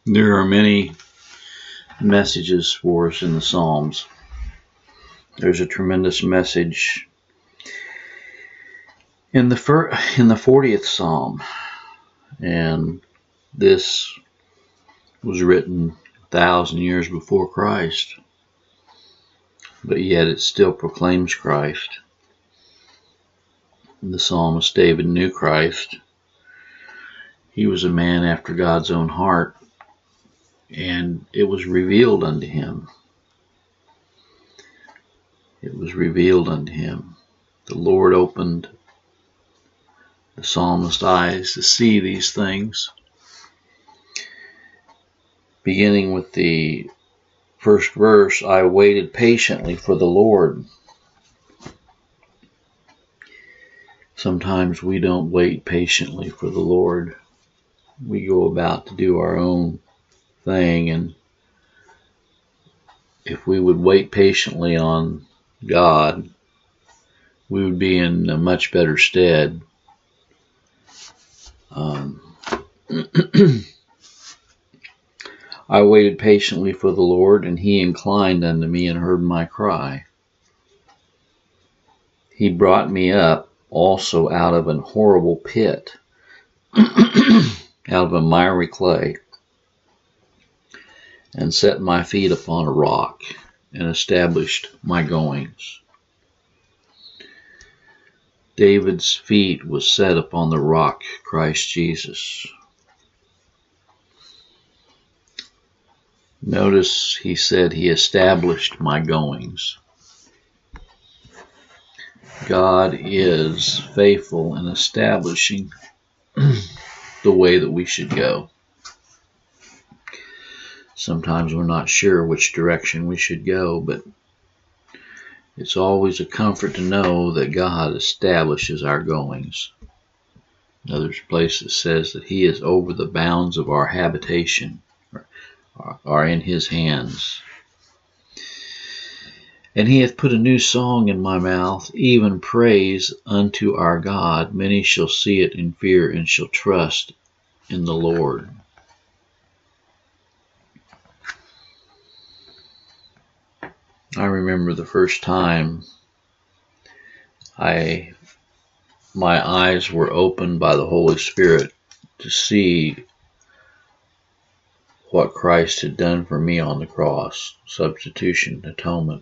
There are many messages for us in the Psalms. There's a tremendous message in the 40th Psalm, and this was written 1,000 years before Christ, but yet it still proclaims Christ. The psalmist David knew Christ. He was a man after God's own heart, and it was revealed unto him. It was revealed unto him. The Lord opened the psalmist's eyes to see these things. Beginning with the first verse, I waited patiently for the Lord. Sometimes we don't wait patiently for the Lord. We go about to do our own thing, and if we would wait patiently on God, we would be in a much better stead. I waited patiently for the Lord, and he inclined unto me and heard my cry. He brought me up also out of an horrible pit, out of a miry clay, and set my feet upon a rock, and established my goings. David's feet was set upon the rock, Christ Jesus. Notice he said he established my goings. God is faithful in establishing the way that we should go. Sometimes we're not sure which direction we should go, but it's always a comfort to know that God establishes our goings. Another place that says that he is over the bounds of our habitation, are in his hands. And he hath put a new song in my mouth, even praise unto our God. Many shall see it in fear, and shall trust in the Lord. I remember the first time my eyes were opened by the Holy Spirit to see what Christ had done for me on the cross, substitution, atonement.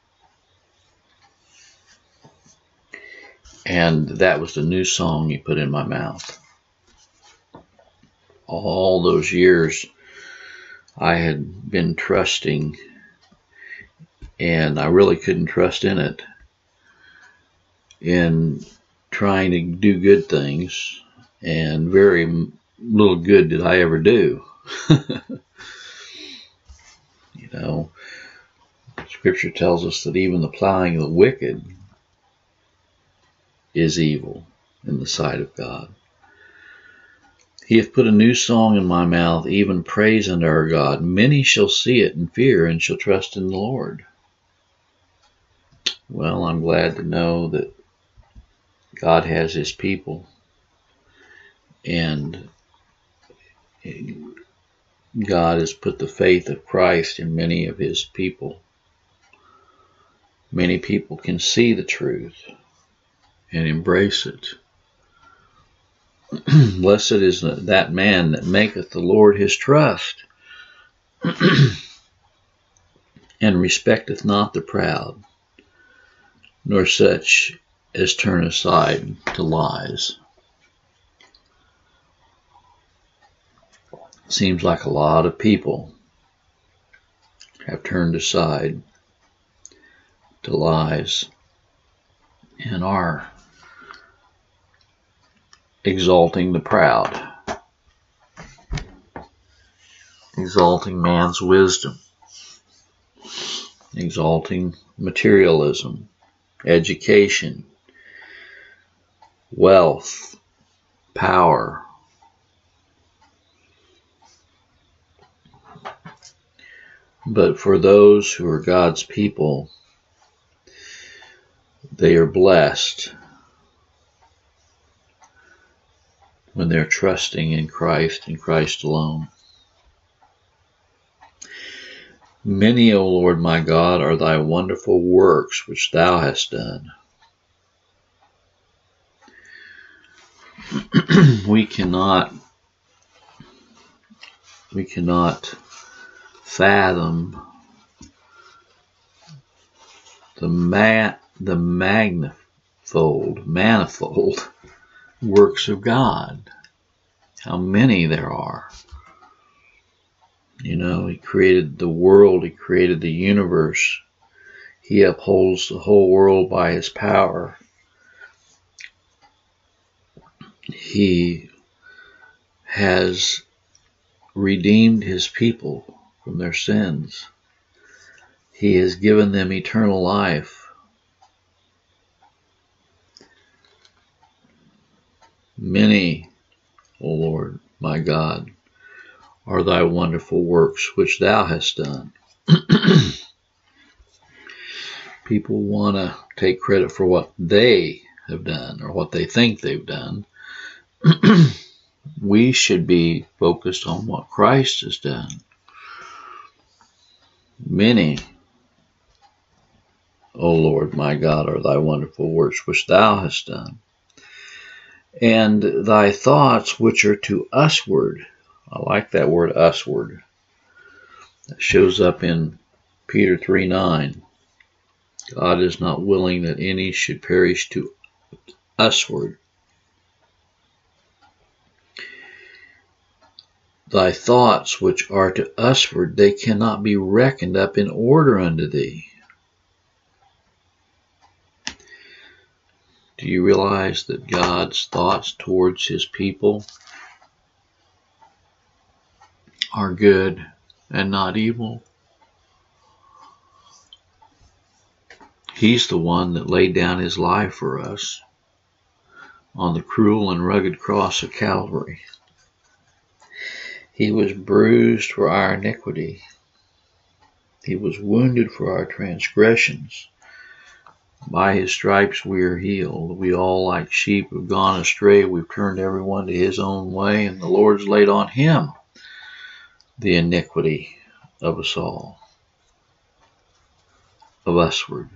And that was the new song he put in my mouth. All those years I had been trusting, and I really couldn't trust in it, in trying to do good things, and very little good did I ever do. You know, Scripture tells us that even the plowing of the wicked is evil in the sight of God. He hath put a new song in my mouth, even praise unto our God. Many shall see it and fear, and shall trust in the Lord. Well, I'm glad to know that God has his people, and God has put the faith of Christ in many of his people. Many people can see the truth and embrace it. Blessed is that man that maketh the Lord his trust, and respecteth not the proud, nor such as turn aside to lies. Seems like a lot of people have turned aside to lies and are exalting the proud, exalting man's wisdom, exalting materialism, education, wealth, power. But for those who are God's people, they are blessed when they're trusting in Christ and Christ alone. Many, O Lord my God, are thy wonderful works which thou hast done. We cannot fathom the manifold works of God. How many there are. You know, he created the world, he created the universe. He upholds the whole world by his power. He has redeemed his people from their sins. He has given them eternal life. Many, O Lord, my God, are thy wonderful works which thou hast done. People want to take credit for what they have done or what they think they've done. We should be focused on what Christ has done. Many, O Lord, my God, are thy wonderful works which thou hast done. And thy thoughts which are to usward. I like that word usward. That shows up in Peter 3:9. God is not willing that any should perish to usward. Thy thoughts which are to usward, they cannot be reckoned up in order unto thee. Do you realize that God's thoughts towards his people are good and not evil? He's the one that laid down his life for us on the cruel and rugged cross of Calvary. He was bruised for our iniquity. He was wounded for our transgressions. By his stripes we are healed. We all like sheep have gone astray. We've turned everyone to his own way, and the Lord's laid on him the iniquity of us all, of usward.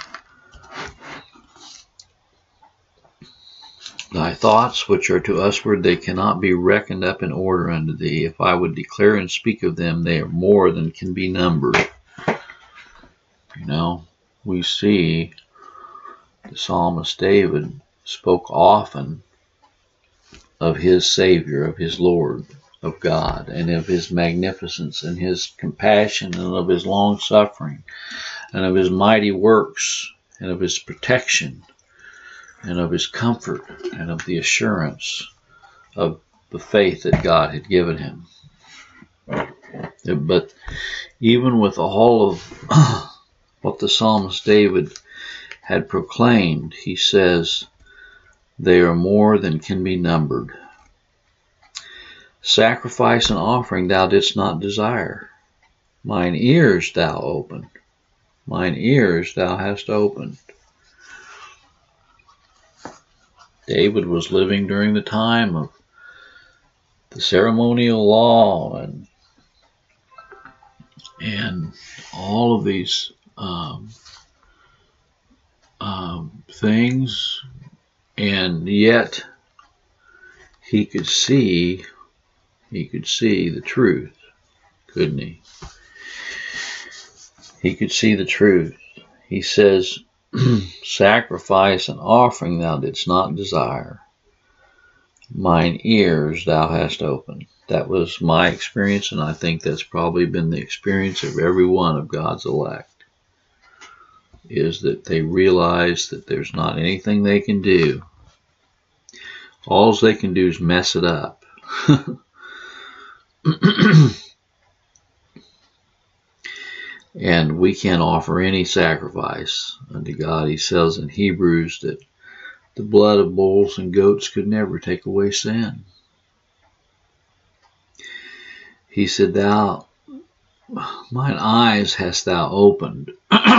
Thy thoughts which are to usward, they cannot be reckoned up in order unto thee. If I would declare and speak of them, they are more than can be numbered. You know, we see the psalmist David spoke often of his Savior, of his Lord, of God, and of his magnificence and his compassion and of his long suffering and of his mighty works and of his protection and of his comfort and of the assurance of the faith that God had given him. But even with all of what the psalmist David had proclaimed, he says, they are more than can be numbered. Sacrifice and offering thou didst not desire. Mine ears thou opened. Mine ears thou hast opened. David was living during the time of the ceremonial law and all of these things, and yet he could see the truth, couldn't he? He could see the truth. He says, sacrifice and offering thou didst not desire. Mine ears thou hast opened. That was my experience, and I think that's probably been the experience of every one of God's elect, is that they realize that there's not anything they can do. All they can do is mess it up. And we can't offer any sacrifice unto God. He says in Hebrews that the blood of bulls and goats could never take away sin. He said, thou, mine eyes hast thou opened.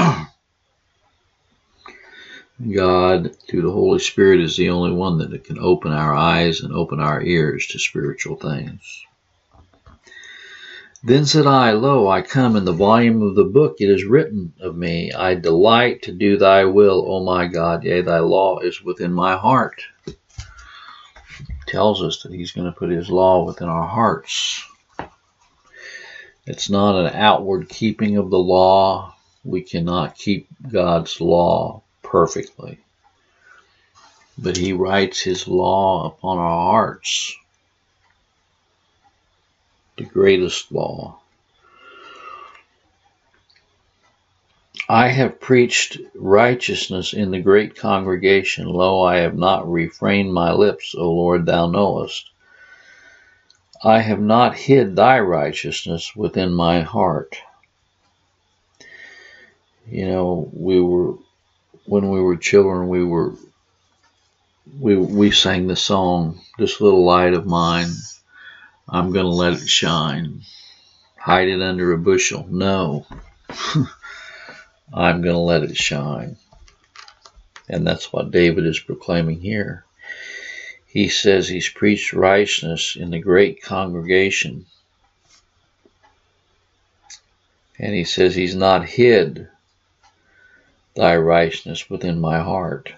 God, through the Holy Spirit, is the only one that can open our eyes and open our ears to spiritual things. Then said I, Lo, I come, in the volume of the book it is written of me, I delight to do thy will, O my God, yea, thy law is within my heart. He tells us that he's going to put his law within our hearts. It's not an outward keeping of the law. We cannot keep God's law perfectly. But he writes his law upon our hearts. The greatest law. I have preached righteousness in the great congregation. Lo, I have not refrained my lips, O Lord, thou knowest. I have not hid thy righteousness within my heart. You know, when we were children, we sang the song, This Little Light of Mine, I'm going to let it shine. Hide it under a bushel. No. I'm going to let it shine. And that's what David is proclaiming here. He says he's preached righteousness in the great congregation. And he says he's not hid thy righteousness within my heart.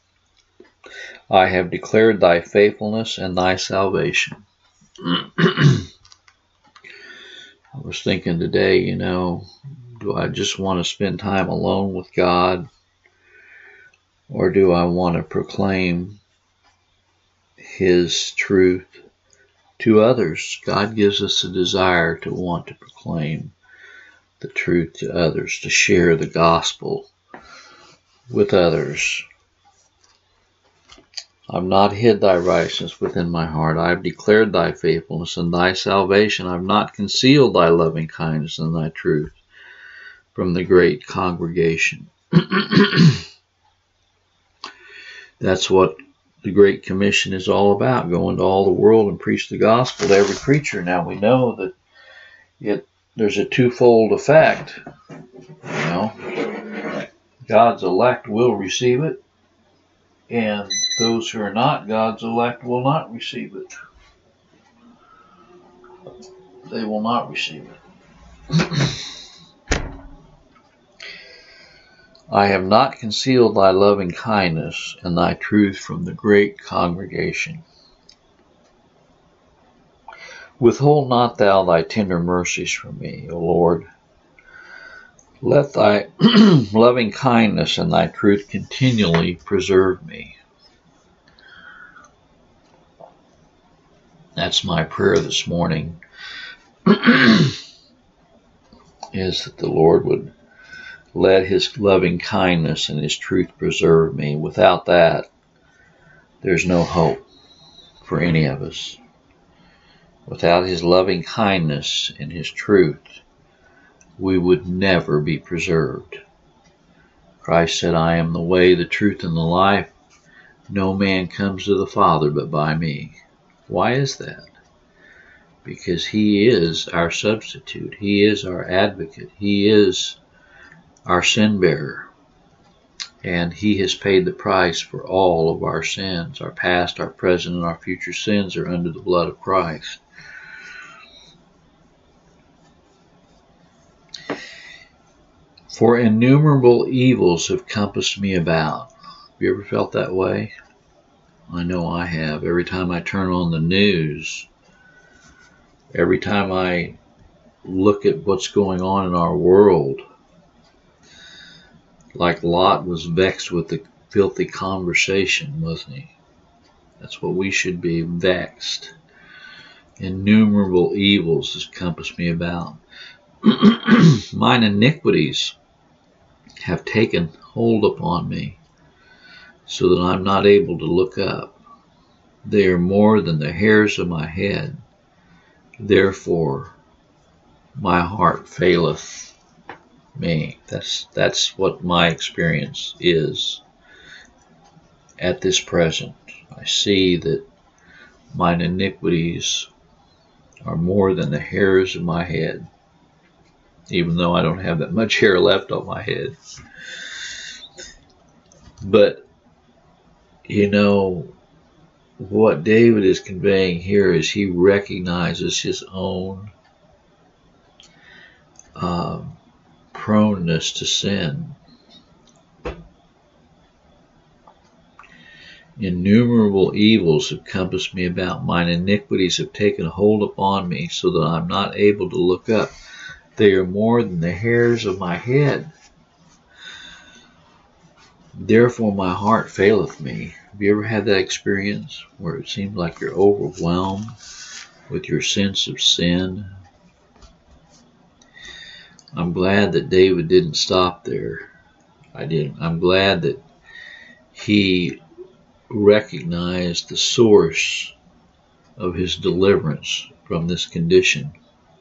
I have declared thy faithfulness and thy salvation. I was thinking today, you know, do I just want to spend time alone with God? Or do I want to proclaim his truth to others? God gives us a desire to want to proclaim the truth to others, to share the gospel with others. I've not hid thy righteousness within my heart. I have declared thy faithfulness and thy salvation. I have not concealed thy loving kindness and thy truth from the great congregation. That's what the Great Commission is all about. Go into all the world and preach the gospel to every creature. Now we know that there's a twofold effect. You know, God's elect will receive it, and those who are not God's elect will not receive it. They will not receive it. I have not concealed thy loving kindness and thy truth from the great congregation. Withhold not thou thy tender mercies from me, O Lord. Let thy loving kindness and thy truth continually preserve me. That's my prayer this morning, is that the Lord would let his loving kindness and his truth preserve me. Without that, there's no hope for any of us. Without his loving kindness and his truth, we would never be preserved. Christ said, I am the way, the truth, and the life. No man comes to the Father but by me. Why is that? Because he is our substitute. He is our advocate. He is our sin bearer. And he has paid the price for all of our sins. Our past, our present, and our future sins are under the blood of Christ. For innumerable evils have compassed me about. Have you ever felt that way? I know I have. Every time I turn on the news, every time I look at what's going on in our world, like Lot was vexed with the filthy conversation, wasn't he? That's what we should be, vexed. Innumerable evils has compassed me about. Mine iniquities have taken hold upon me, so that I'm not able to look up. They are more than the hairs of my head. Therefore, my heart faileth me. That's what my experience is at this present. I see that mine iniquities are more than the hairs of my head, even though I don't have that much hair left on my head. But, you know, what David is conveying here is he recognizes his own proneness to sin. Innumerable evils have compassed me about. Mine iniquities have taken hold upon me, so that I am not able to look up. They are more than the hairs of my head. Therefore my heart faileth me. Have you ever had that experience where it seems like you're overwhelmed with your sense of sin? I'm glad that David didn't stop there. I'm glad that he recognized the source of his deliverance from this condition.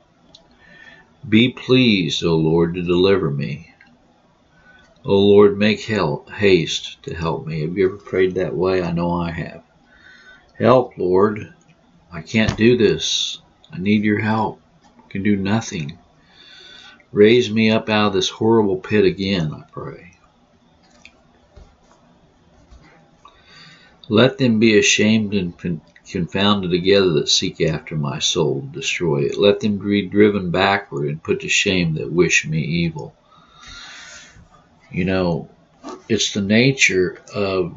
Be pleased, O Lord, to deliver me. O Lord, make haste to help me. Have you ever prayed that way? I know I have. Help, Lord. I can't do this. I need your help. I can do nothing. Raise me up out of this horrible pit again, I pray. Let them be ashamed and confounded together that seek after my soul to destroy it. Let them be driven backward and put to shame that wish me evil. You know, it's the nature of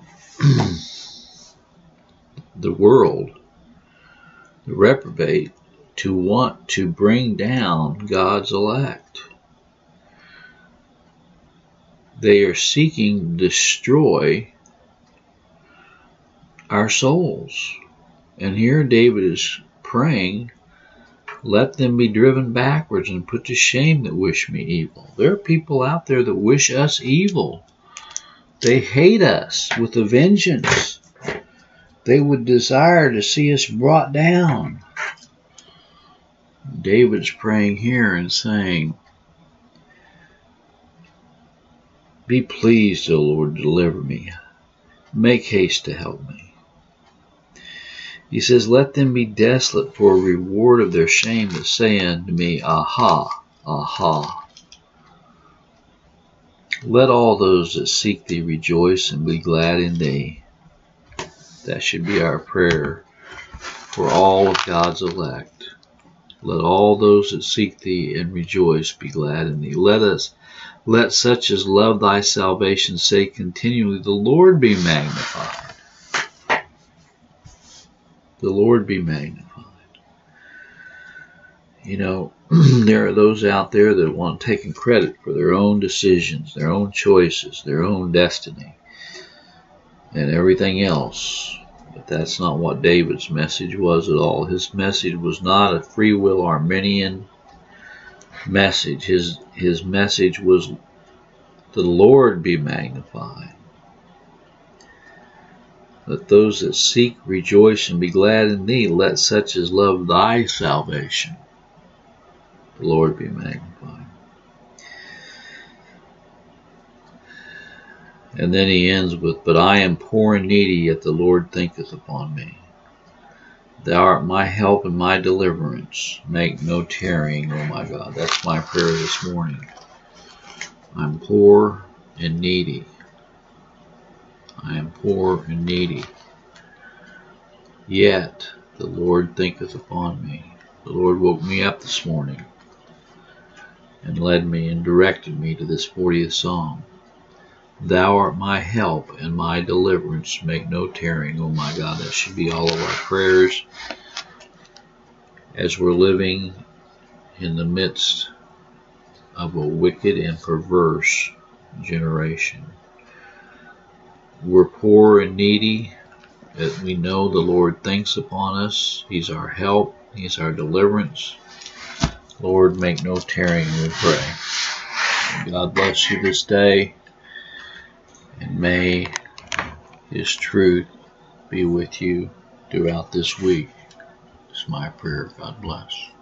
the world, the reprobate, to want to bring down God's elect. They are seeking to destroy our souls. And here David is praying, let them be driven backwards and put to shame that wish me evil. There are people out there that wish us evil. They hate us with a vengeance. They would desire to see us brought down. David's praying here and saying, be pleased, O Lord, deliver me. Make haste to help me. He says, let them be desolate for a reward of their shame that say unto me, aha, aha. Let all those that seek thee rejoice and be glad in thee. That should be our prayer for all of God's elect. Let all those that seek thee and rejoice be glad in thee. Let such as love thy salvation say continually, the Lord be magnified. The Lord be magnified. You know, there are those out there that want taking credit for their own decisions, their own choices, their own destiny, and everything else. But that's not what David's message was at all. His message was not a free will Arminian message. His message was, the Lord be magnified. Let those that seek rejoice and be glad in thee. Let such as love thy salvation, the Lord be magnified. And then he ends with, but I am poor and needy, yet the Lord thinketh upon me. Thou art my help and my deliverance. Make no tarrying, O my God. That's my prayer this morning. I'm poor and needy. I am poor and needy. Yet the Lord thinketh upon me. The Lord woke me up this morning and led me and directed me to this 40th Psalm. Thou art my help and my deliverance. Make no tarrying, O my God. That should be all of our prayers as we're living in the midst of a wicked and perverse generation. We're poor and needy, that we know the Lord thinks upon us. He's our help. He's our deliverance. Lord, make no tarrying, we pray. And God bless you this day, and may His truth be with you throughout this week. It's my prayer. God bless.